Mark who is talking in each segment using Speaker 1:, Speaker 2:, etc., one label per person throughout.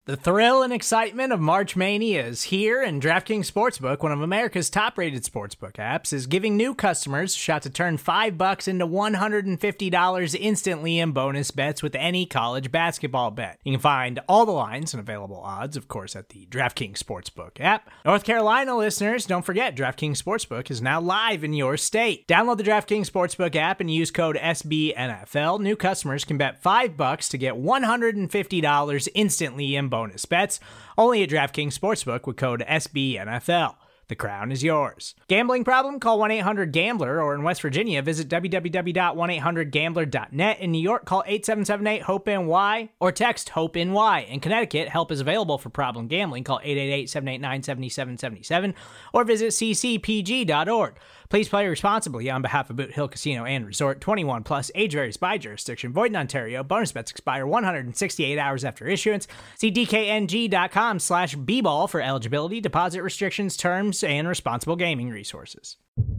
Speaker 1: The thrill and excitement of March Mania is here, and DraftKings Sportsbook, one of America's top-rated sportsbook apps, is giving new customers a shot to turn $5 into $150 instantly in bonus bets with any college basketball bet. You can find all the lines and available odds, of course, at the DraftKings Sportsbook app. North Carolina listeners, don't forget, DraftKings Sportsbook is now live in your state. Download the DraftKings Sportsbook app and use code SBNFL. New customers can bet $5 to get $150 instantly in bonus bets, only at DraftKings Sportsbook with code SBNFL. The crown is yours. Gambling problem? Call 1-800-GAMBLER, or in West Virginia, visit www.1800gambler.net. In New York, call 877-8-HOPE-NY or text HOPE-NY. In Connecticut, help is available for problem gambling. Call 888-789-7777 or visit ccpg.org. Please play responsibly on behalf of Boot Hill Casino and Resort. 21 plus, age varies by jurisdiction. Void in Ontario. Bonus bets expire 168 hours after issuance. See dkng.com/bball for eligibility, deposit restrictions, terms, and responsible gaming resources.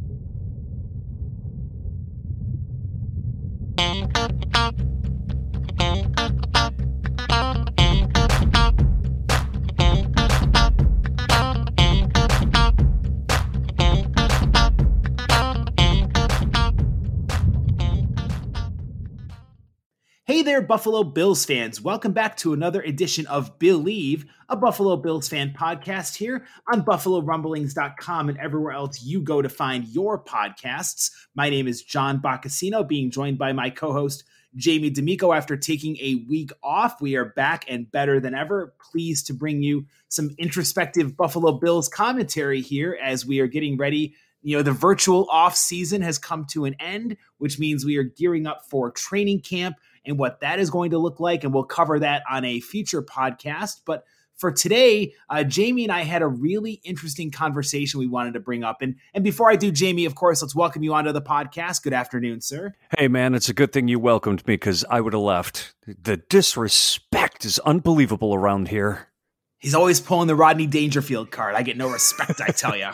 Speaker 2: Hey there, Buffalo Bills fans. Welcome back to another edition of Believe, a Buffalo Bills fan podcast here on BuffaloRumblings.com and everywhere else you go to find your podcasts. My name is John Boccacino, being joined by my co-host, Jamie D'Amico. After taking a week off, we are back and better than ever. Pleased to bring you some introspective Buffalo Bills commentary here as we are getting ready. You know, the virtual off season has come to an end, which means we are gearing up for training camp and what that is going to look like. And we'll cover that on a future podcast. But for today, Jamie and I had a really interesting conversation we wanted to bring up. And before I do, Jamie, of course, let's welcome you onto the podcast. Good afternoon, sir.
Speaker 3: Hey, man, it's a good thing you welcomed me because I would have left. The disrespect is unbelievable around here.
Speaker 2: He's always pulling the Rodney Dangerfield card. I get no respect, I tell you.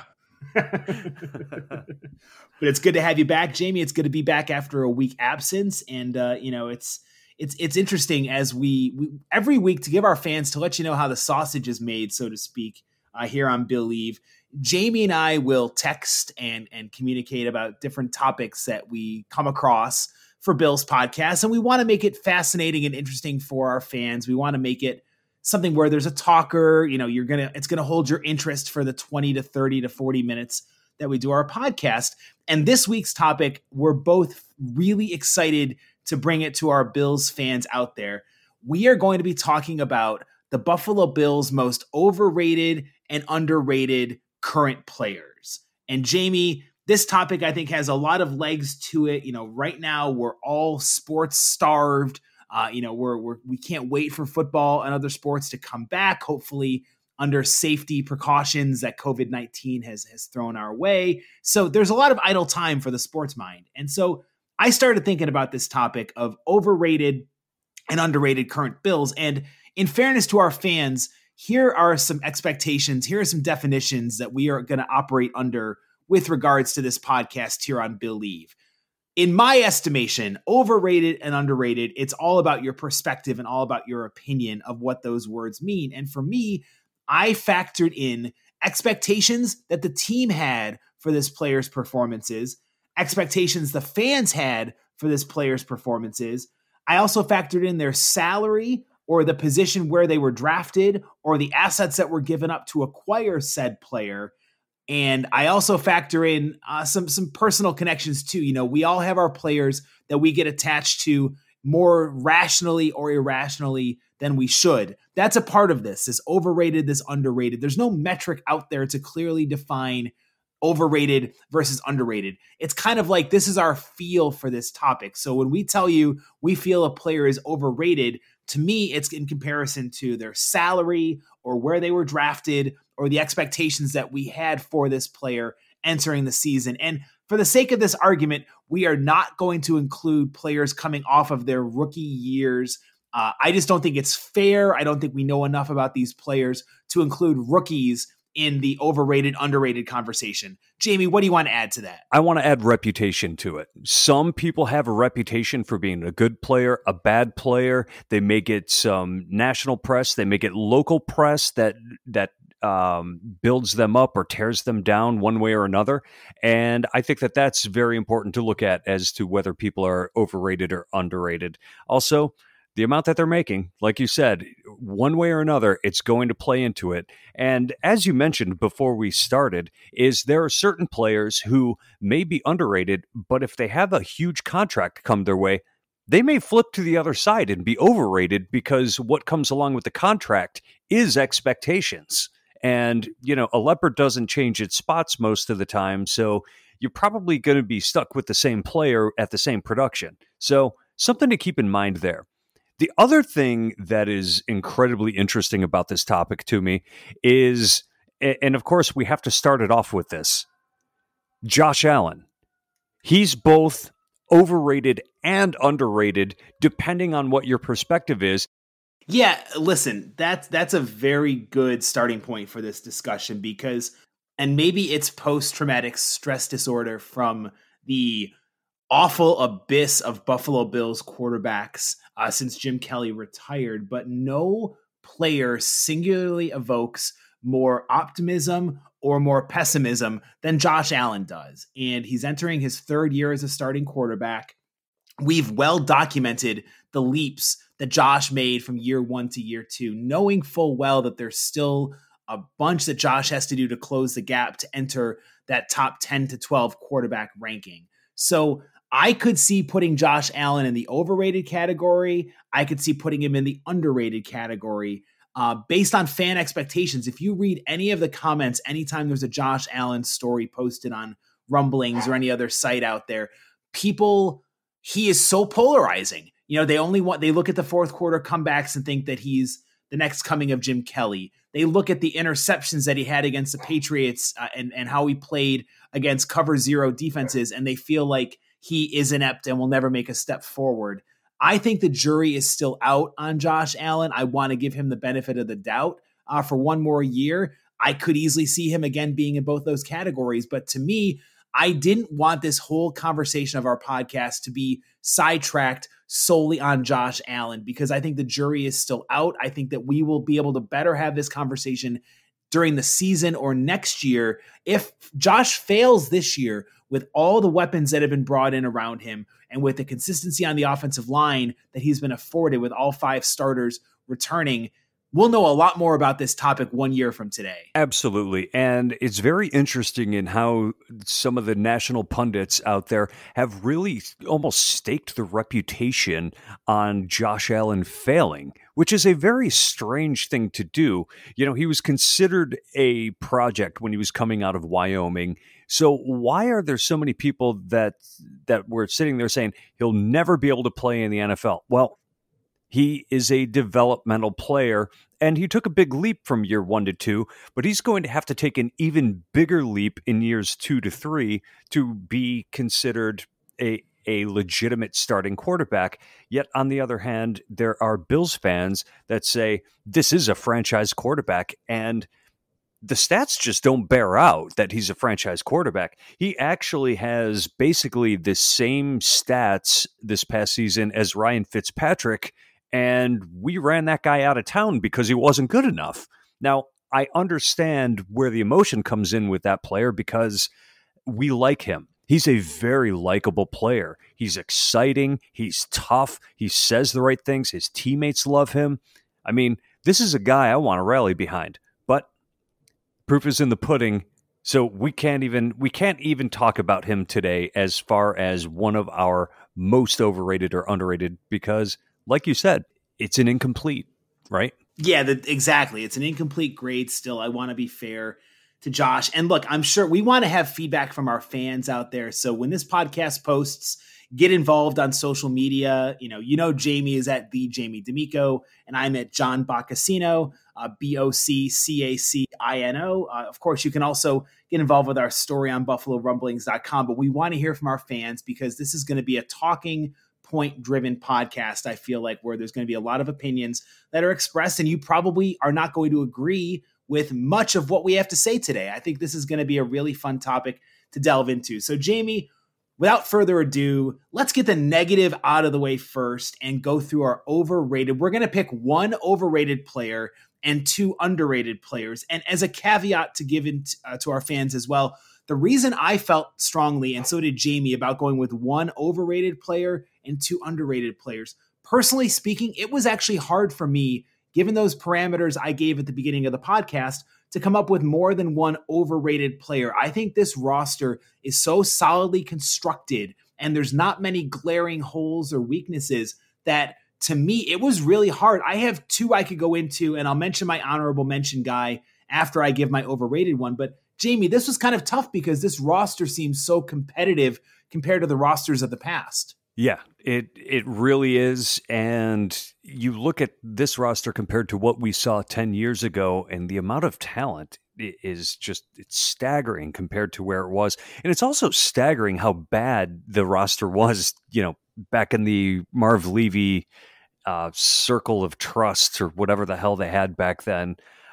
Speaker 2: But it's good to have you back, Jamie. It's good to be back after a week absence. And, it's interesting as we every week to give our fans, to let you know how the sausage is made, so to speak, here on Believe. Jamie and I will text and communicate about different topics that we come across for Bill's podcast. And we want to make it fascinating and interesting for our fans. We want to make it something where there's a talker, it's going to hold your interest for the 20 to 30 to 40 minutes that we do our podcast. And this week's topic, we're both really excited to bring it to our Bills fans out there. We are going to be talking about the Buffalo Bills' most overrated and underrated current players. And Jamie, this topic I think has a lot of legs to it. Right now we're all sports starved. We can't wait for football and other sports to come back, hopefully under safety precautions that COVID-19 has thrown our way. So there's a lot of idle time for the sports mind. And so I started thinking about this topic of overrated and underrated current Bills. And in fairness to our fans, here are some expectations. Here are some definitions that we are going to operate under with regards to this podcast here on Believe. In my estimation, overrated and underrated, it's all about your perspective and all about your opinion of what those words mean. And for me, I factored in expectations that the team had for this player's performances, expectations the fans had for this player's performances. I also factored in their salary or the position where they were drafted or the assets that were given up to acquire said player. And I also factor in some personal connections too. We all have our players that we get attached to more rationally or irrationally than we should. That's a part of this overrated, this underrated. There's no metric out there to clearly define overrated versus underrated. It's kind of like this is our feel for this topic. So when we tell you we feel a player is overrated, to me, it's in comparison to their salary or where they were drafted or the expectations that we had for this player entering the season. And for the sake of this argument, we are not going to include players coming off of their rookie years. I just don't think it's fair. I don't think we know enough about these players to include rookies in the overrated, underrated conversation. Jamie, what do you want to add to that?
Speaker 3: I want to add reputation to it. Some people have a reputation for being a good player, a bad player. They may get some national press. They may get local press that builds them up or tears them down one way or another. And I think that that's very important to look at as to whether people are overrated or underrated. Also, the amount that they're making, like you said, one way or another, it's going to play into it. And as you mentioned before we started, is there are certain players who may be underrated, but if they have a huge contract come their way, they may flip to the other side and be overrated because what comes along with the contract is expectations. And, a leopard doesn't change its spots most of the time, so you're probably going to be stuck with the same player at the same production. So something to keep in mind there. The other thing that is incredibly interesting about this topic to me is, and of course we have to start it off with this, Josh Allen. He's both overrated and underrated, depending on what your perspective is.
Speaker 2: Yeah, listen, that's a very good starting point for this discussion because, and maybe it's post-traumatic stress disorder from the awful abyss of Buffalo Bills quarterbacks since Jim Kelly retired, but no player singularly evokes more optimism or more pessimism than Josh Allen does. And he's entering his third year as a starting quarterback. We've well documented the leaps that Josh made from year one to year two, knowing full well that there's still a bunch that Josh has to do to close the gap to enter that top 10 to 12 quarterback ranking. So I could see putting Josh Allen in the overrated category. I could see putting him in the underrated category based on fan expectations. If you read any of the comments, anytime there's a Josh Allen story posted on Rumblings or any other site out there, he is so polarizing. They look at the fourth quarter comebacks and think that he's the next coming of Jim Kelly. They look at the interceptions that he had against the Patriots and how he played against cover zero defenses, and they feel like he is inept and will never make a step forward. I think the jury is still out on Josh Allen. I want to give him the benefit of the doubt for one more year. I could easily see him again being in both those categories. But to me, I didn't want this whole conversation of our podcast to be sidetracked solely on Josh Allen because I think the jury is still out. I think that we will be able to better have this conversation during the season or next year. If Josh fails this year with all the weapons that have been brought in around him and with the consistency on the offensive line that he's been afforded with all five starters returning, we'll know a lot more about this topic 1 year from today.
Speaker 3: Absolutely. And it's very interesting in how some of the national pundits out there have really almost staked the reputation on Josh Allen failing, which is a very strange thing to do. He was considered a project when he was coming out of Wyoming. So why are there so many people that were sitting there saying he'll never be able to play in the NFL? Well, he is a developmental player, and he took a big leap from year 1 to 2, but he's going to have to take an even bigger leap in years 2 to 3 to be considered a legitimate starting quarterback. Yet, on the other hand, there are Bills fans that say this is a franchise quarterback, and the stats just don't bear out that he's a franchise quarterback. He actually has basically the same stats this past season as Ryan Fitzpatrick, and we ran that guy out of town because he wasn't good enough. Now, I understand where the emotion comes in with that player because we like him. He's a very likable player. He's exciting. He's tough. He says the right things. His teammates love him. I mean, this is a guy I want to rally behind. But proof is in the pudding, so we can't even talk about him today as far as one of our most overrated or underrated because, like you said, it's an incomplete, right?
Speaker 2: Yeah, exactly. It's an incomplete grade still. I want to be fair to Josh. And look, I'm sure we want to have feedback from our fans out there. So when this podcast posts, get involved on social media. Jamie is at the Jamie D'Amico, and I'm at John Boccacino, BOCCACINO. Of course, you can also get involved with our story on BuffaloRumblings.com. But we want to hear from our fans because this is going to be a talking point driven podcast. I feel like where there's going to be a lot of opinions that are expressed, and you probably are not going to agree with much of what we have to say today. I think this is going to be a really fun topic to delve into. So, Jamie, without further ado, let's get the negative out of the way first and go through our overrated. We're going to pick one overrated player and two underrated players. And as a caveat to give to our fans as well, the reason I felt strongly, and so did Jamie, about going with one overrated player and two underrated players, personally speaking, it was actually hard for me, given those parameters I gave at the beginning of the podcast, to come up with more than one overrated player. I think this roster is so solidly constructed and there's not many glaring holes or weaknesses that, to me, it was really hard. I have two I could go into, and I'll mention my honorable mention guy after I give my overrated one. But Jamie, this was kind of tough because this roster seems so competitive compared to the rosters of the past.
Speaker 3: Yeah, it really is. And you look at this roster compared to what we saw 10 years ago, and the amount of talent is just, it's staggering compared to where it was. And it's also staggering how bad the roster was, back in the Marv Levy circle of trust or whatever the hell they had back then.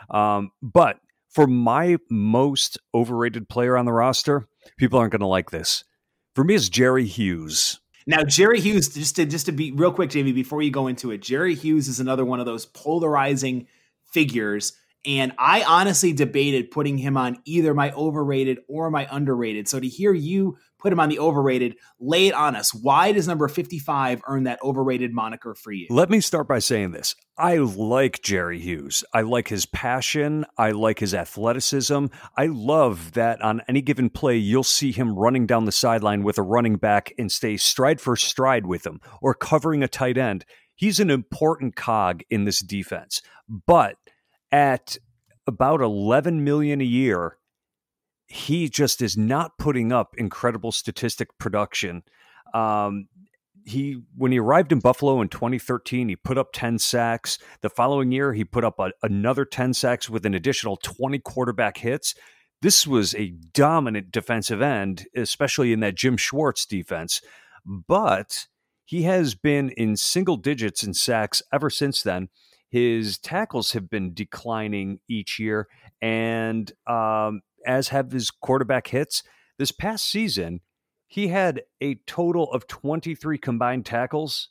Speaker 3: But for my most overrated player on the roster, people aren't going to like this. For me, it's Jerry Hughes.
Speaker 2: Now, Jerry Hughes, just to be real quick, Jamie, before you go into it, Jerry Hughes is another one of those polarizing figures. And I honestly debated putting him on either my overrated or my underrated. So to hear you put him on the overrated, lay it on us. Why does number 55 earn that overrated moniker for you?
Speaker 3: Let me start by saying this. I like Jerry Hughes. I like his passion. I like his athleticism. I love that on any given play, you'll see him running down the sideline with a running back and stay stride for stride with him, or covering a tight end. He's an important cog in this defense. But at about $11 million a year, he just is not putting up incredible statistic production. When he arrived in Buffalo in 2013, he put up 10 sacks. The following year, he put up another 10 sacks with an additional 20 quarterback hits. This was a dominant defensive end, especially in that Jim Schwartz defense. But he has been in single digits in sacks ever since then. His tackles have been declining each year, and as have his quarterback hits. This past season, he had a total of 23 combined tackles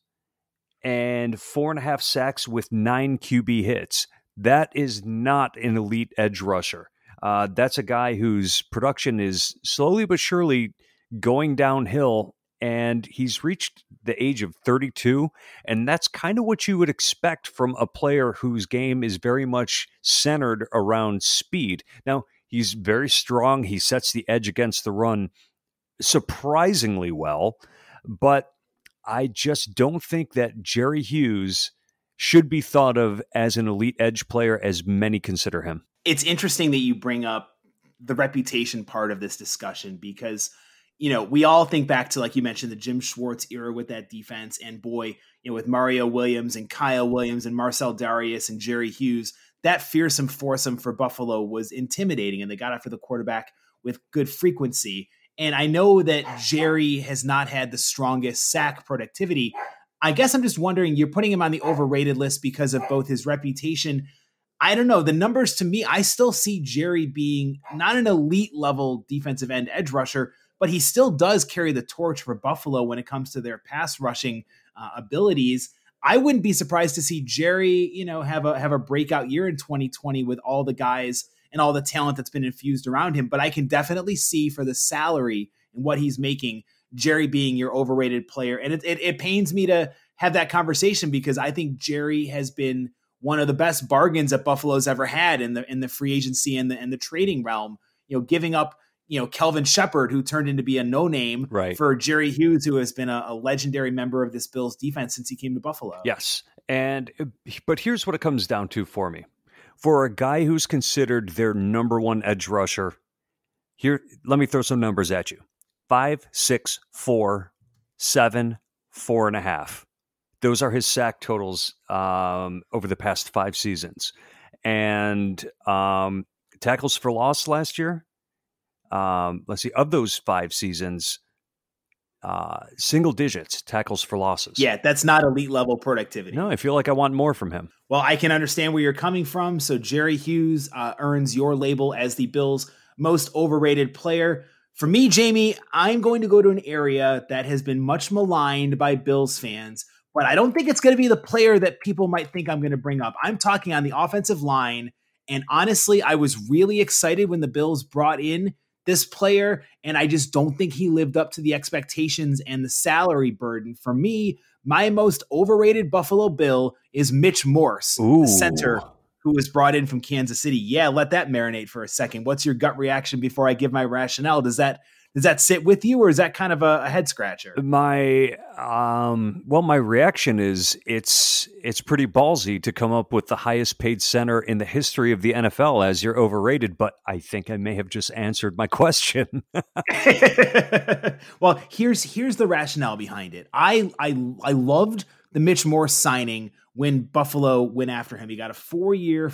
Speaker 3: and 4.5 sacks with 9 QB hits. That is not an elite edge rusher. That's a guy whose production is slowly but surely going downhill, and he's reached the age of 32, and that's kind of what you would expect from a player whose game is very much centered around speed. Now, he's very strong. He sets the edge against the run surprisingly well, but I just don't think that Jerry Hughes should be thought of as an elite edge player as many consider him.
Speaker 2: It's interesting that you bring up the reputation part of this discussion because, we all think back to, like you mentioned, the Jim Schwartz era with that defense, and boy, with Mario Williams and Kyle Williams and Marcel Darius and Jerry Hughes, that fearsome foursome for Buffalo was intimidating, and they got after the quarterback with good frequency. And I know that Jerry has not had the strongest sack productivity. I guess I'm just wondering, you're putting him on the overrated list because of both his reputation. I don't know. The numbers, to me, I still see Jerry being not an elite level defensive end edge rusher, but he still does carry the torch for Buffalo when it comes to their pass rushing abilities. I wouldn't be surprised to see Jerry, have a breakout year in 2020 with all the guys and all the talent that's been infused around him. But I can definitely see, for the salary and what he's making, Jerry being your overrated player. And it pains me to have that conversation because I think Jerry has been one of the best bargains that Buffalo's ever had in the free agency and the trading realm. Giving up Kelvin Shepard, who turned into be a no-name,
Speaker 3: right,
Speaker 2: for Jerry Hughes, who has been a legendary member of this Bills defense since he came to Buffalo.
Speaker 3: Yes. But here's what it comes down to for me. For a guy who's considered their number one edge rusher, here, let me throw some numbers at you. 5, 6, 4, 7, 4.5. Those are his sack totals over the past 5 seasons. And tackles for loss last year, let's see, of those 5 seasons, single digits tackles for losses.
Speaker 2: Yeah, that's not elite level productivity.
Speaker 3: No, I feel like I want more from him.
Speaker 2: Well, I can understand where you're coming from. So Jerry Hughes earns your label as the Bills' most overrated player. For me, Jamie, I'm going to go to an area that has been much maligned by Bills fans, but I don't think it's going to be the player that people might think I'm going to bring up. I'm talking on the offensive line. And honestly, I was really excited when the Bills brought in this player, and I just don't think he lived up to the expectations and the salary burden. For me, my most overrated Buffalo Bill is Mitch Morse, the center who was brought in from Kansas City. Yeah, let that marinate for a second. What's your gut reaction before I give my rationale? Does that sit with you, or is that kind of a head scratcher?
Speaker 3: My reaction is it's pretty ballsy to come up with the highest paid center in the history of the NFL as you're overrated, but I think I may have just answered my question.
Speaker 2: Well, here's the rationale behind it. I loved the Mitch Morse signing when Buffalo went after him. He got a 4-year,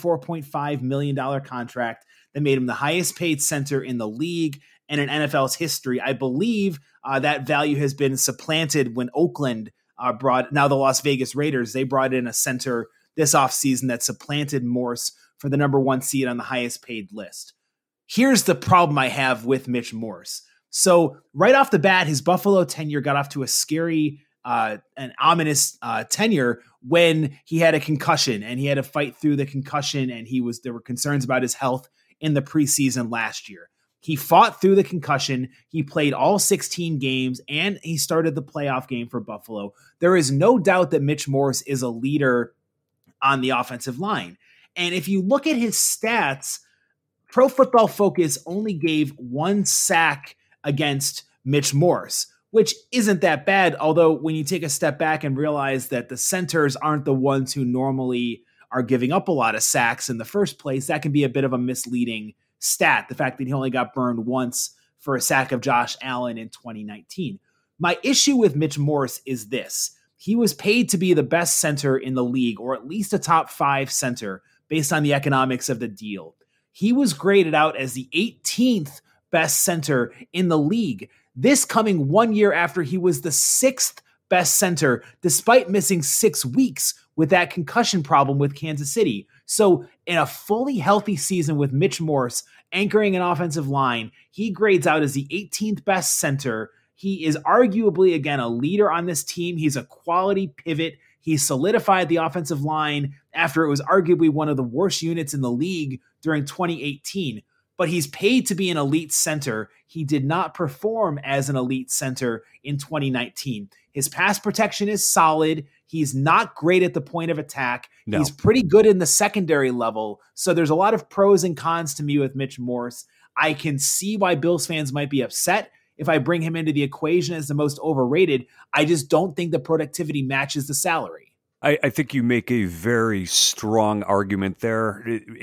Speaker 2: $44.5 million contract that made him the highest paid center in the league and in NFL's history. I believe that value has been supplanted when Oakland now the Las Vegas Raiders, they brought in a center this offseason that supplanted Morse for the number 1 seed on the highest paid list. Here's the problem I have with Mitch Morse. So right off the bat, his Buffalo tenure got off to a scary and ominous tenure when he had a concussion and he had to fight through the concussion, and there were concerns about his health in the preseason last year. He fought through the concussion. He played all 16 games, and he started the playoff game for Buffalo. There is no doubt that Mitch Morse is a leader on the offensive line. And if you look at his stats, Pro Football Focus only gave 1 sack against Mitch Morse, which isn't that bad. Although when you take a step back and realize that the centers aren't the ones who normally are giving up a lot of sacks in the first place, that can be a bit of a misleading stat, the fact that he only got burned once for a sack of Josh Allen in 2019. My issue with Mitch Morse is this. He was paid to be the best center in the league, or at least a top 5 center based on the economics of the deal. He was graded out as the 18th best center in the league, this coming 1 year after he was the 6th best center, despite missing 6 weeks with that concussion problem with Kansas City. So in a fully healthy season with Mitch Morse anchoring an offensive line, he grades out as the 18th best center. He is arguably, again, a leader on this team. He's a quality pivot. He solidified the offensive line after it was arguably one of the worst units in the league during 2018. But he's paid to be an elite center. He did not perform as an elite center in 2019. His pass protection is solid. He's not great at the point of attack. No. He's pretty good in the secondary level. So there's a lot of pros and cons to me with Mitch Morse. I can see why Bills fans might be upset if I bring him into the equation as the most overrated. I just don't think the productivity matches the salary.
Speaker 3: I think you make a very strong argument there.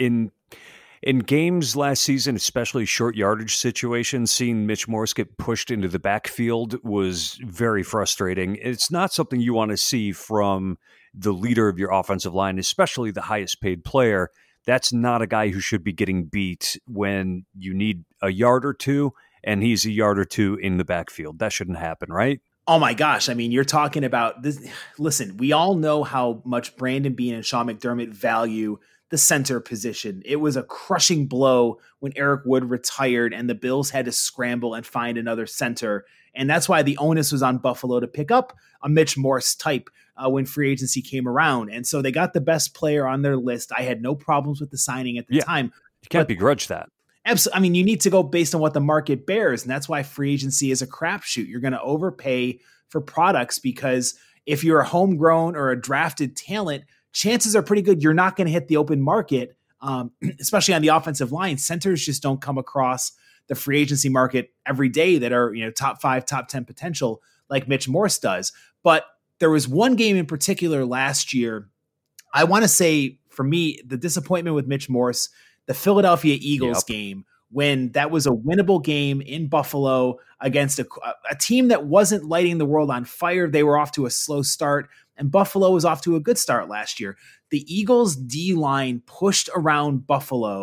Speaker 3: In games last season, especially short yardage situations, seeing Mitch Morse get pushed into the backfield was very frustrating. It's not something you want to see from the leader of your offensive line, especially the highest paid player. That's not a guy who should be getting beat when you need a yard or two, and he's a yard or two in the backfield. That shouldn't happen, right?
Speaker 2: Oh my gosh. I mean, you're talking about this. Listen, we all know how much Brandon Beane and Sean McDermott value the center position. It was a crushing blow when Eric Wood retired and the Bills had to scramble and find another center. And that's why the onus was on Buffalo to pick up a Mitch Morse type when free agency came around. And so they got the best player on their list. I had no problems with the signing at the time.
Speaker 3: You can't begrudge that.
Speaker 2: Absolutely. I mean, you need to go based on what the market bears. And that's why free agency is a crapshoot. You're going to overpay for products because if you're a homegrown or a drafted talent, chances are pretty good you're not going to hit the open market, especially on the offensive line. Centers just don't come across the free agency market every day that are, top 5, top 10 potential like Mitch Morse does. But there was one game in particular last year. I want to say, for me, the disappointment with Mitch Morse, the Philadelphia Eagles game, when that was a winnable game in Buffalo against a team that wasn't lighting the world on fire. They were off to a slow start, and Buffalo was off to a good start last year. The Eagles D-line pushed around Buffalo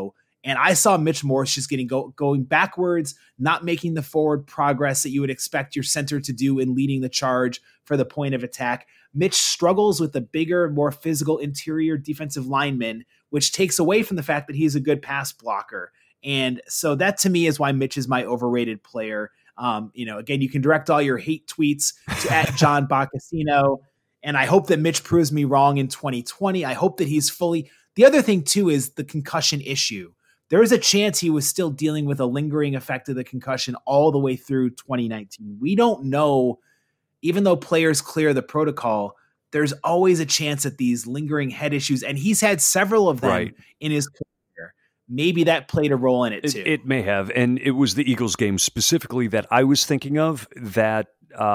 Speaker 2: And I saw Mitch Morse just going backwards, not making the forward progress that you would expect your center to do in leading the charge for the point of attack. Mitch struggles with the bigger, more physical interior defensive lineman, which takes away from the fact that he's a good pass blocker. And so that to me is why Mitch is my overrated player. Again, you can direct all your hate tweets to at John Boccacino. And I hope that Mitch proves me wrong in 2020. I hope that he's fully. The other thing too is the concussion issue. There is a chance he was still dealing with a lingering effect of the concussion all the way through 2019. We don't know. Even though players clear the protocol, there's always a chance that these lingering head issues, and he's had several of them in his career. Maybe that played a role in it too.
Speaker 3: It may have. And it was the Eagles game specifically that I was thinking of that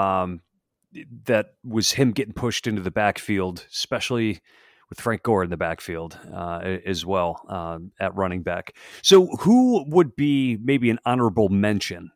Speaker 3: was him getting pushed into the backfield, especially with Frank Gore in the backfield as well at running back. So who would be maybe an honorable mention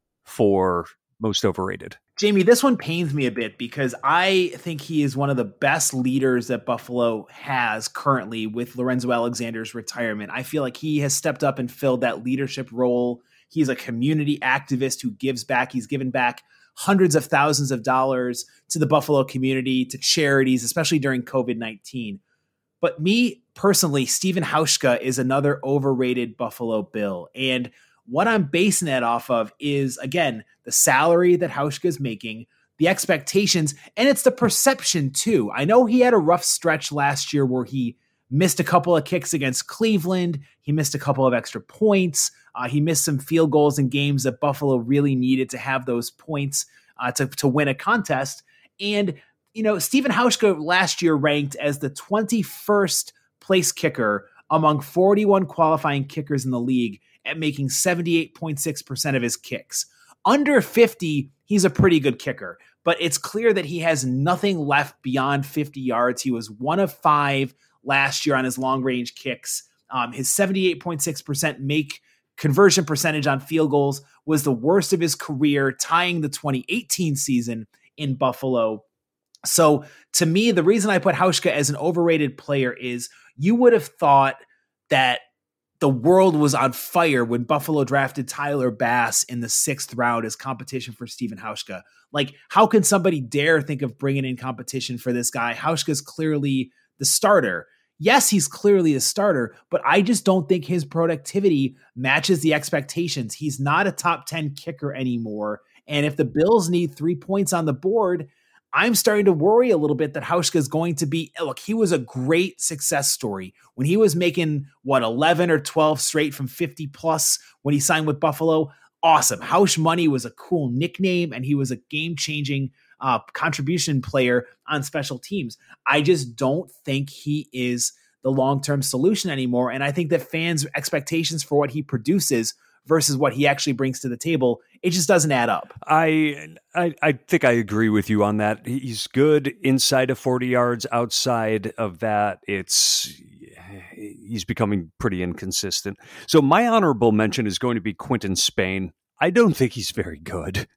Speaker 3: for most overrated?
Speaker 2: Jamie, this one pains me a bit because I think he is one of the best leaders that Buffalo has currently with Lorenzo Alexander's retirement. I feel like he has stepped up and filled that leadership role. He's a community activist who gives back. He's given back hundreds of thousands of dollars to the Buffalo community, to charities, especially during COVID-19. But me personally, Stephen Hauschka is another overrated Buffalo Bill. And what I'm basing that off of is, again, the salary that Hauschka is making, the expectations, and it's the perception too. I know he had a rough stretch last year where he missed a couple of kicks against Cleveland. He missed a couple of extra points. He missed some field goals in games that Buffalo really needed to have those points to win a contest. And, Stephen Hauschka last year ranked as the 21st place kicker among 41 qualifying kickers in the league at making 78.6% of his kicks. Under 50, he's a pretty good kicker, but it's clear that he has nothing left beyond 50 yards. He was 1 of 5 last year on his long-range kicks. His 78.6% make conversion percentage on field goals was the worst of his career, tying the 2018 season in Buffalo. So to me, the reason I put Hauschka as an overrated player is you would have thought that the world was on fire when Buffalo drafted Tyler Bass in the 6th round as competition for Stephen Hauschka. Like, how can somebody dare think of bringing in competition for this guy? Hauschka's clearly the starter. Yes, he's clearly a starter, but I just don't think his productivity matches the expectations. He's not a top 10 kicker anymore. And if the Bills need 3 points on the board, I'm starting to worry a little bit that Hauschka is going to be, look, he was a great success story when he was making 11 or 12 straight from 50 plus when he signed with Buffalo. Awesome. Hausch Money was a cool nickname and he was a game-changing contribution player on special teams. I just don't think he is the long-term solution anymore. And I think that fans' expectations for what he produces versus what he actually brings to the table, it just doesn't add up.
Speaker 3: I think I agree with you on that. He's good inside of 40 yards. Outside of that, he's becoming pretty inconsistent. So my honorable mention is going to be Quinton Spain. I don't think he's very good.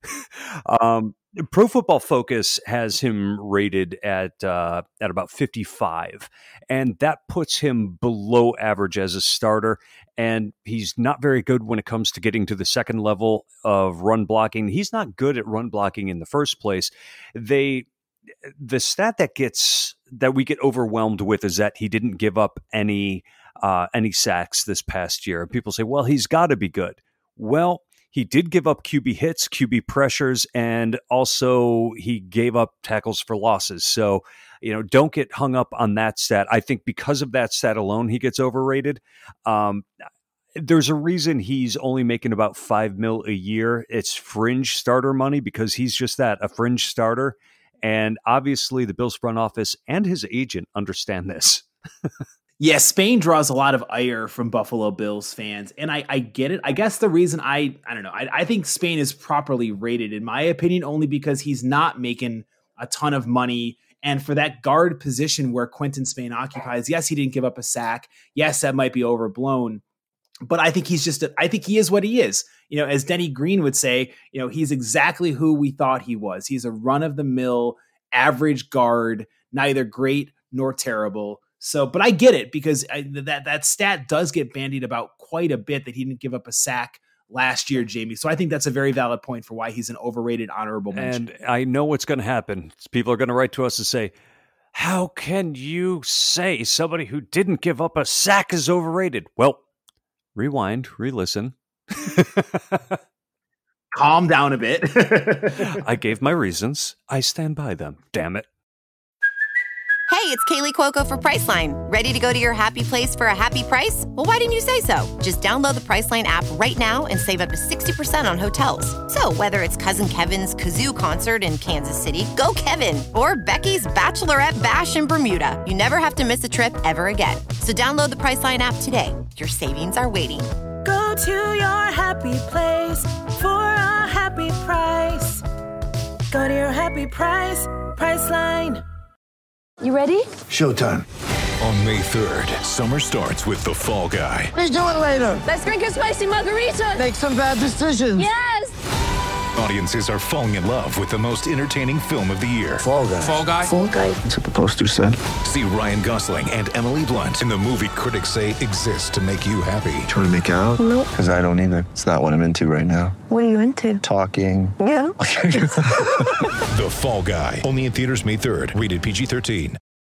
Speaker 3: Pro Football Focus has him rated at about 55, and that puts him below average as a starter. And he's not very good when it comes to getting to the second level of run blocking. He's not good at run blocking in the first place. The stat that we get overwhelmed with is that he didn't give up any sacks this past year. People say, well, he's got to be good. Well, he did give up QB hits, QB pressures, and also he gave up tackles for losses. So, don't get hung up on that stat. I think because of that stat alone, he gets overrated. There's a reason he's only making about $5 million a year. It's fringe starter money because he's just that, a fringe starter. And obviously the Bills front office and his agent understand this.
Speaker 2: Yeah, Spain draws a lot of ire from Buffalo Bills fans, and I get it. I guess the reason I don't know, I think Spain is properly rated, in my opinion, only because he's not making a ton of money. And for that guard position where Quinton Spain occupies, yes, he didn't give up a sack. Yes, that might be overblown, but I think I think he is what he is. As Denny Green would say, he's exactly who we thought he was. He's a run-of-the-mill average guard, neither great nor terrible. So, but I get it because that stat does get bandied about quite a bit that he didn't give up a sack last year, Jamie. So I think that's a very valid point for why he's an overrated honorable mention.
Speaker 3: And I know what's going to happen. People are going to write to us and say, how can you say somebody who didn't give up a sack is overrated? Well, rewind, re-listen.
Speaker 2: Calm down a bit.
Speaker 3: I gave my reasons. I stand by them. Damn it.
Speaker 4: Hey, it's Kaylee Cuoco for Priceline. Ready to go to your happy place for a happy price? Well, why didn't you say so? Just download the Priceline app right now and save up to 60% on hotels. So whether it's Cousin Kevin's Kazoo Concert in Kansas City, go Kevin, or Becky's Bachelorette Bash in Bermuda, you never have to miss a trip ever again. So download the Priceline app today. Your savings are waiting.
Speaker 5: Go to your happy place for a happy price. Go to your happy price, Priceline.
Speaker 6: You ready?
Speaker 7: Showtime.
Speaker 8: On May 3rd, summer starts with The Fall Guy.
Speaker 7: Let's do it later.
Speaker 6: Let's drink a spicy margarita.
Speaker 7: Make some bad decisions.
Speaker 6: Yes!
Speaker 8: Audiences are falling in love with the most entertaining film of the year.
Speaker 7: Fall Guy.
Speaker 8: Fall Guy?
Speaker 6: Fall guy.
Speaker 7: That's what the poster said.
Speaker 8: See Ryan Gosling and Emily Blunt in the movie critics say exists to make you happy.
Speaker 7: Trying to make it out?
Speaker 6: Nope.
Speaker 7: Because I don't either. It's not what I'm into right now.
Speaker 6: What are you into?
Speaker 7: Talking.
Speaker 6: Yeah.
Speaker 8: The Fall Guy. Only in theaters May 3rd. Rated PG-13.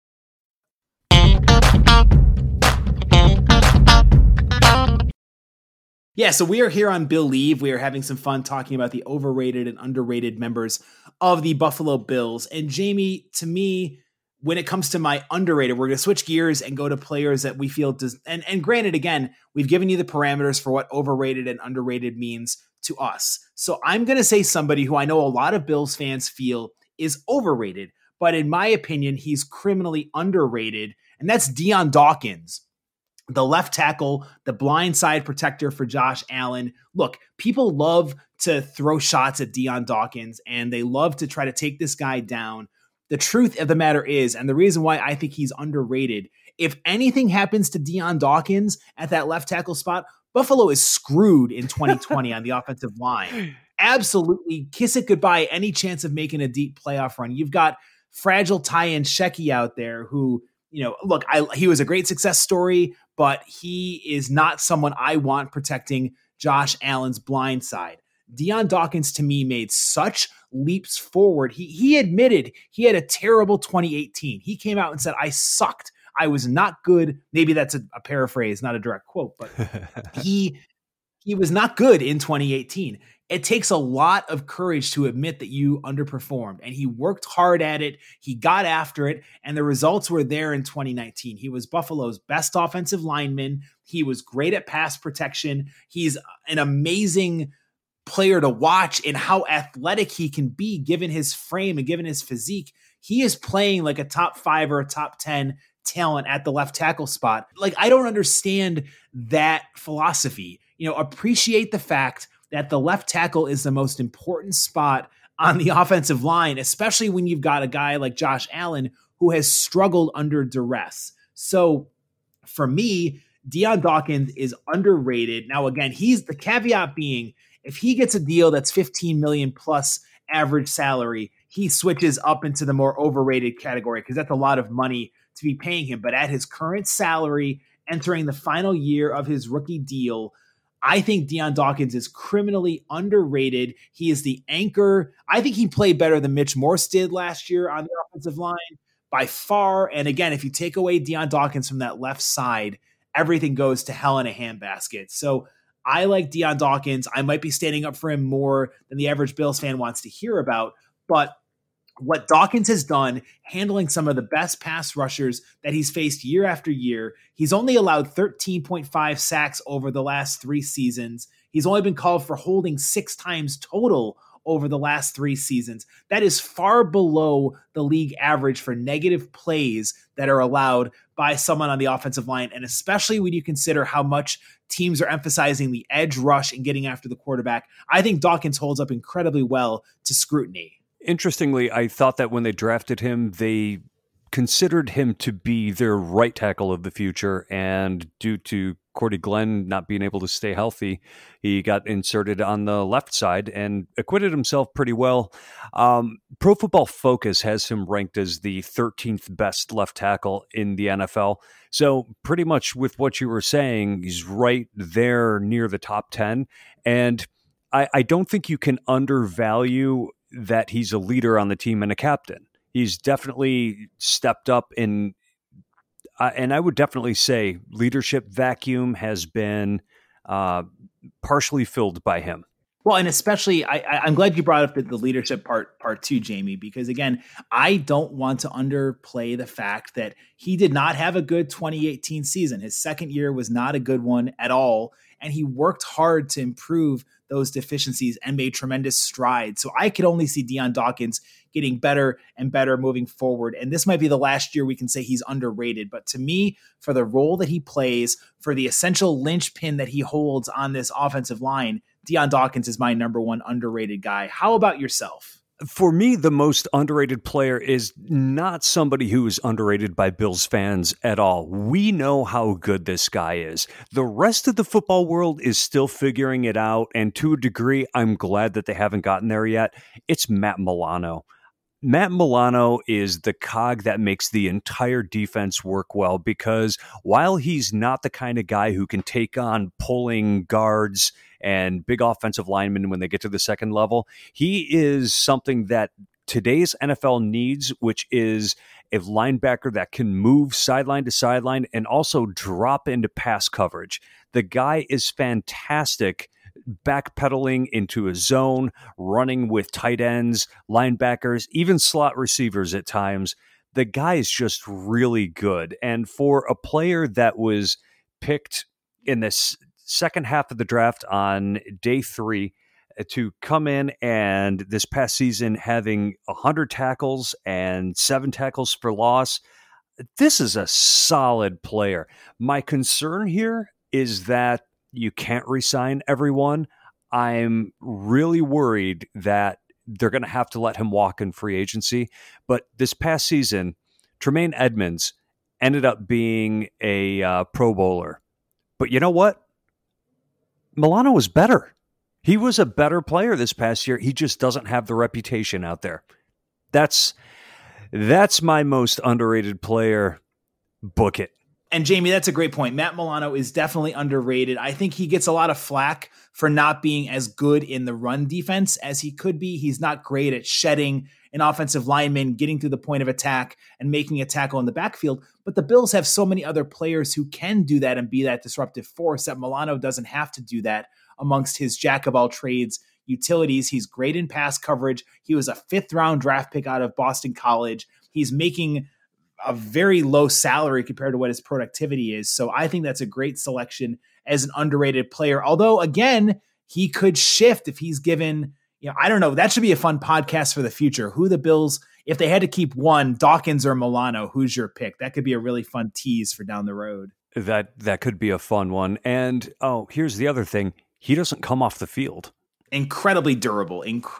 Speaker 2: Yeah, so we are here on Believe. We are having some fun talking about the overrated and underrated members of the Buffalo Bills. And Jamie, to me, when it comes to my underrated, we're going to switch gears and go to players that we feel does. And granted, again, we've given you the parameters for what overrated and underrated means to us. So I'm going to say somebody who I know a lot of Bills fans feel is overrated, but in my opinion, he's criminally underrated, and that's Dion Dawkins, the left tackle, the blind side protector for Josh Allen. Look, people love to throw shots at Dion Dawkins, and they love to try to take this guy down. The truth of the matter is, and the reason why I think he's underrated, if anything happens to Dion Dawkins at that left tackle spot, Buffalo is screwed in 2020 on the offensive line. Absolutely kiss it goodbye, any chance of making a deep playoff run. You've got fragile Ty Nsekhe out there who, look, he was a great success story, but he is not someone I want protecting Josh Allen's blind side. Dion Dawkins, to me, made such leaps forward. He admitted he had a terrible 2018. He came out and said, I sucked. I was not good. Maybe that's a paraphrase, not a direct quote, but he was not good in 2018. It takes a lot of courage to admit that you underperformed, and he worked hard at it. He got after it, and the results were there in 2019. He was Buffalo's best offensive lineman. He was great at pass protection. He's an amazing player to watch in how athletic he can be given his frame and given his physique. He is playing like a top 5 or a top 10 talent at the left tackle spot. Like, I don't understand that philosophy. Appreciate the fact that the left tackle is the most important spot on the offensive line, especially when you've got a guy like Josh Allen who has struggled under duress. So for me, Dion Dawkins is underrated. Now, again, he's the caveat being, if he gets a deal that's $15 million plus average salary, he switches up into the more overrated category because that's a lot of money to be paying him. But at his current salary, entering the final year of his rookie deal, I think Dion Dawkins is criminally underrated. He is the anchor. I think he played better than Mitch Morse did last year on the offensive line by far. And again, if you take away Dion Dawkins from that left side, everything goes to hell in a handbasket. So I like Dion Dawkins. I might be standing up for him more than the average Bills fan wants to hear about, but what Dawkins has done, handling some of the best pass rushers that he's faced year after year. He's only allowed 13.5 sacks over the last 3 seasons. He's only been called for holding 6 times total over the last 3 seasons. That is far below the league average for negative plays that are allowed by someone on the offensive line, and especially when you consider how much teams are emphasizing the edge rush and getting after the quarterback. I think Dawkins holds up incredibly well to scrutiny.
Speaker 3: Interestingly, I thought that when they drafted him, they considered him to be their right tackle of the future, and due to Cordy Glenn not being able to stay healthy, he got inserted on the left side and acquitted himself pretty well. Pro Football Focus has him ranked as the 13th best left tackle in the NFL. So pretty much with what you were saying, he's right there near the top 10. And I don't think you can undervalue that he's a leader on the team and a captain. He's definitely stepped up in, and I would definitely say leadership vacuum has been partially filled by him.
Speaker 2: Well, and especially, I'm glad you brought up the leadership part too, Jamie, because again, I don't want to underplay the fact that he did not have a good 2018 season. His second year was not a good one at all, and he worked hard to improve those deficiencies and made tremendous strides. So I could only see Dion Dawkins getting better and better moving forward. And this might be the last year we can say he's underrated. But to me, for the role that he plays, for the essential linchpin that he holds on this offensive line, Dion Dawkins is my number one underrated guy. How about yourself?
Speaker 3: For me, the most underrated player is not somebody who is underrated by Bills fans at all. We know how good this guy is. The rest of the football world is still figuring it out, and to a degree, I'm glad that they haven't gotten there yet. It's Matt Milano. Matt Milano is the cog that makes the entire defense work well, because while he's not the kind of guy who can take on pulling guards and big offensive linemen when they get to the second level, he is something that today's NFL needs, which is a linebacker that can move sideline to sideline and also drop into pass coverage. The guy is fantastic backpedaling into a zone, running with tight ends, linebackers, even slot receivers at times. The guy is just really good. And for a player that was picked in this second half of the draft on day 3 to come in and this past season having 100 tackles and 7 tackles for loss, this is a solid player. My concern here is that you can't re-sign everyone. I'm really worried that they're going to have to let him walk in free agency. But this past season, Tremaine Edmunds ended up being a Pro Bowler. But you know what? Milano was better. He was a better player this past year. He just doesn't have the reputation out there. That's my most underrated player. Book it.
Speaker 2: And Jamie, that's a great point. Matt Milano is definitely underrated. I think he gets a lot of flack for not being as good in the run defense as he could be. He's not great at shedding an offensive lineman, getting to the point of attack and making a tackle in the backfield. But the Bills have so many other players who can do that and be that disruptive force that Milano doesn't have to do that amongst his jack of all trades utilities. He's great in pass coverage. He was a 5th round draft pick out of Boston College. He's making a very low salary compared to what his productivity is. So I think that's a great selection as an underrated player. Although, again, he could shift if he's given, I don't know. That should be a fun podcast for the future. Who the Bills, if they had to keep one, Dawkins or Milano, who's your pick? That could be a really fun tease for down the road.
Speaker 3: That could be a fun one. And, here's the other thing. He doesn't come off the field.
Speaker 2: Incredibly durable,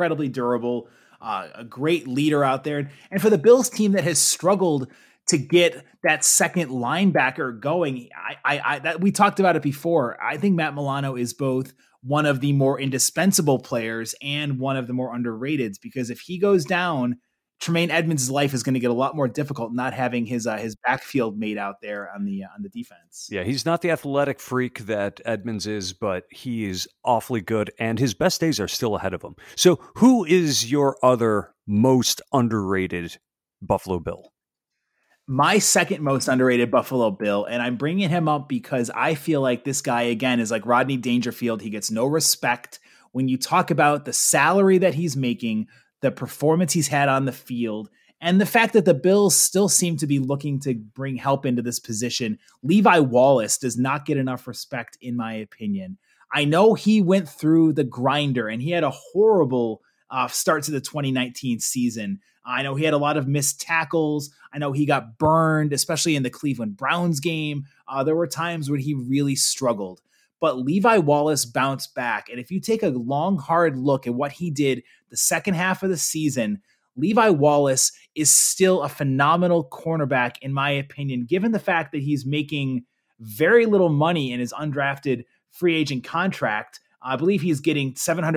Speaker 2: a great leader out there. And for the Bills team that has struggled to get that second linebacker going, that we talked about it before. I think Matt Milano is both one of the more indispensable players and one of the more underrated, because if he goes down, Tremaine Edmunds' life is going to get a lot more difficult not having his backfield mate out there on the defense.
Speaker 3: Yeah, he's not the athletic freak that Edmunds is, but he is awfully good, and his best days are still ahead of him. So who is your other most underrated Buffalo Bill?
Speaker 2: My second most underrated Buffalo Bill, and I'm bringing him up because I feel like this guy, again, is like Rodney Dangerfield. He gets no respect. When you talk about the salary that he's making, the performance he's had on the field, and the fact that the Bills still seem to be looking to bring help into this position, Levi Wallace does not get enough respect, in my opinion. I know he went through the grinder, and he had a horrible start to the 2019 season. I know he had a lot of missed tackles. I know he got burned, especially in the Cleveland Browns game. There were times when he really struggled. But Levi Wallace bounced back. And if you take a long, hard look at what he did the second half of the season, Levi Wallace is still a phenomenal cornerback, in my opinion, given the fact that he's making very little money in his undrafted free agent contract. I believe he's getting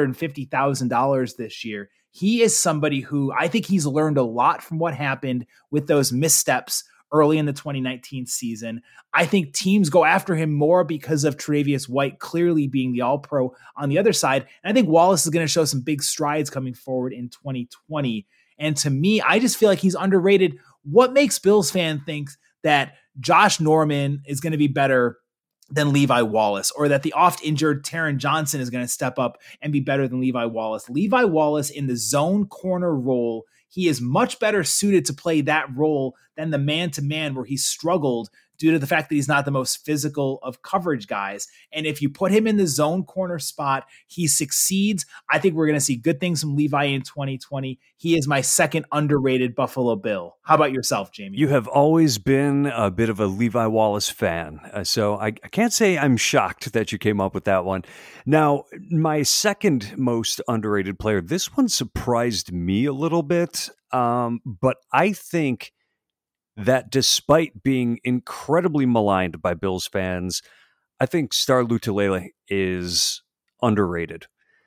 Speaker 2: $750,000 this year. He is somebody who I think he's learned a lot from what happened with those missteps early in the 2019 season. I think teams go after him more because of Tre'Davious White clearly being the all-pro on the other side. And I think Wallace is going to show some big strides coming forward in 2020. And to me, I just feel like he's underrated. What makes Bills fan think that Josh Norman is going to be better than Levi Wallace, or that the oft-injured Taron Johnson is going to step up and be better than Levi Wallace? Levi Wallace in the zone corner role, he is much better suited to play that role than the man-to-man where he struggled due to the fact that he's not the most physical of coverage guys. And if you put him in the zone corner spot, he succeeds. I think we're going to see good things from Levi in 2020. He is my second underrated Buffalo Bill. How about yourself, Jamie?
Speaker 3: You have always been a bit of a Levi Wallace fan, so I can't say I'm shocked that you came up with that one. Now, my second most underrated player, this one surprised me a little bit, but I think that despite being incredibly maligned by Bills fans, I think Star Lotulelei is underrated.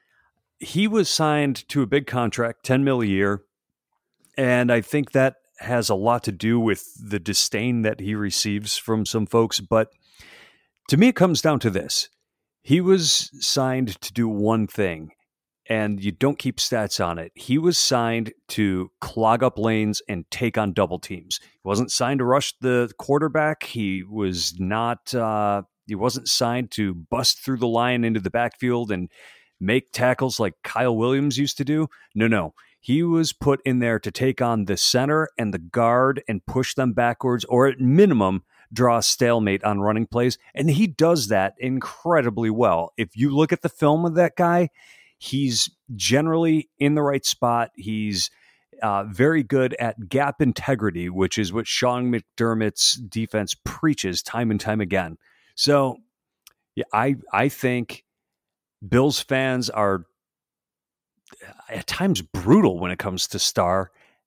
Speaker 3: He was signed to a big contract, $10 million a year, and I think that has a lot to do with the disdain that he receives from some folks. But to me, it comes down to this. He was signed to do one thing, and you don't keep stats on it. He was signed to clog up lanes and take on double teams. He wasn't signed to rush the quarterback. He was not. He wasn't signed to bust through the line into the backfield and make tackles like Kyle Williams used to do. No. He was put in there to take on the center and the guard and push them backwards, or at minimum, draw a stalemate on running plays. And he does that incredibly well. If you look at the film of that guy, he's generally in the right spot. He's very good at gap integrity, which is what Sean McDermott's defense preaches time and time again. So yeah, I think Bills fans are at times brutal when it comes to Star,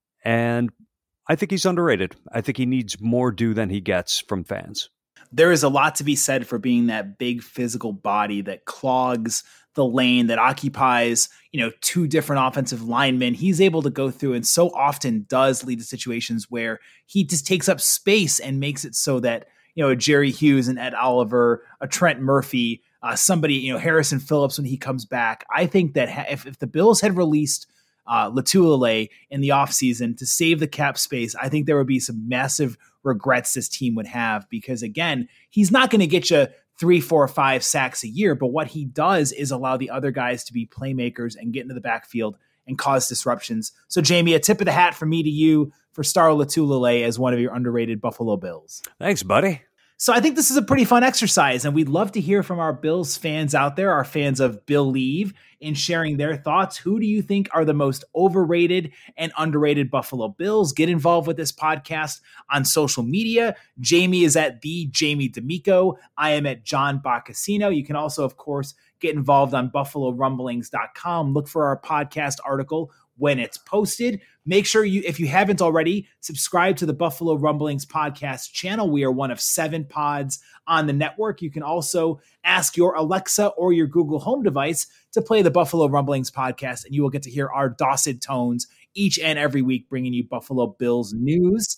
Speaker 3: and I think he's underrated. I think he needs more due than he gets from fans.
Speaker 2: There is a lot to be said for being that big physical body that clogs the lane, that occupies, two different offensive linemen. He's able to go through and so often does lead to situations where he just takes up space and makes it so that, a Jerry Hughes and Ed Oliver, a Trent Murphy, somebody, Harrison Phillips when he comes back. I think that if the Bills had released Lotulelei in the offseason to save the cap space, I think there would be some massive regrets this team would have, because again, he's not going to get you 3, 4, 5 sacks a year, but what he does is allow the other guys to be playmakers and get into the backfield and cause disruptions. So Jamie, a tip of the hat from me to you for Star Lotulelei as one of your underrated Buffalo Bills.
Speaker 3: Thanks, buddy.
Speaker 2: So I think this is a pretty fun exercise, and we'd love to hear from our Bills fans out there, our fans of Believe, in sharing their thoughts. Who do you think are the most overrated and underrated Buffalo Bills? Get involved with this podcast on social media. Jamie is at the Jamie D'Amico. I am at John Boccacino. You can also, of course, get involved on BuffaloRumblings.com. Look for our podcast article when it's posted. Make sure you, if you haven't already, subscribe to the Buffalo Rumblings podcast channel. We are one of 7 pods on the network. You can also ask your Alexa or your Google Home device to play the Buffalo Rumblings podcast, and you will get to hear our dulcet tones each and every week, bringing you Buffalo Bills news.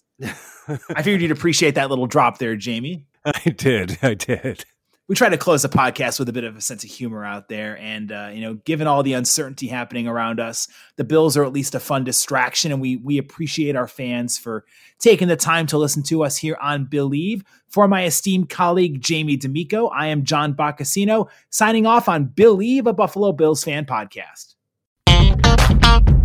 Speaker 2: I figured you'd appreciate that little drop there, Jamie.
Speaker 3: I did.
Speaker 2: We try to close the podcast with a bit of a sense of humor out there. And, given all the uncertainty happening around us, the Bills are at least a fun distraction. And we appreciate our fans for taking the time to listen to us here on Believe. For my esteemed colleague, Jamie D'Amico, I am John Boccacino, signing off on Believe, a Buffalo Bills fan podcast.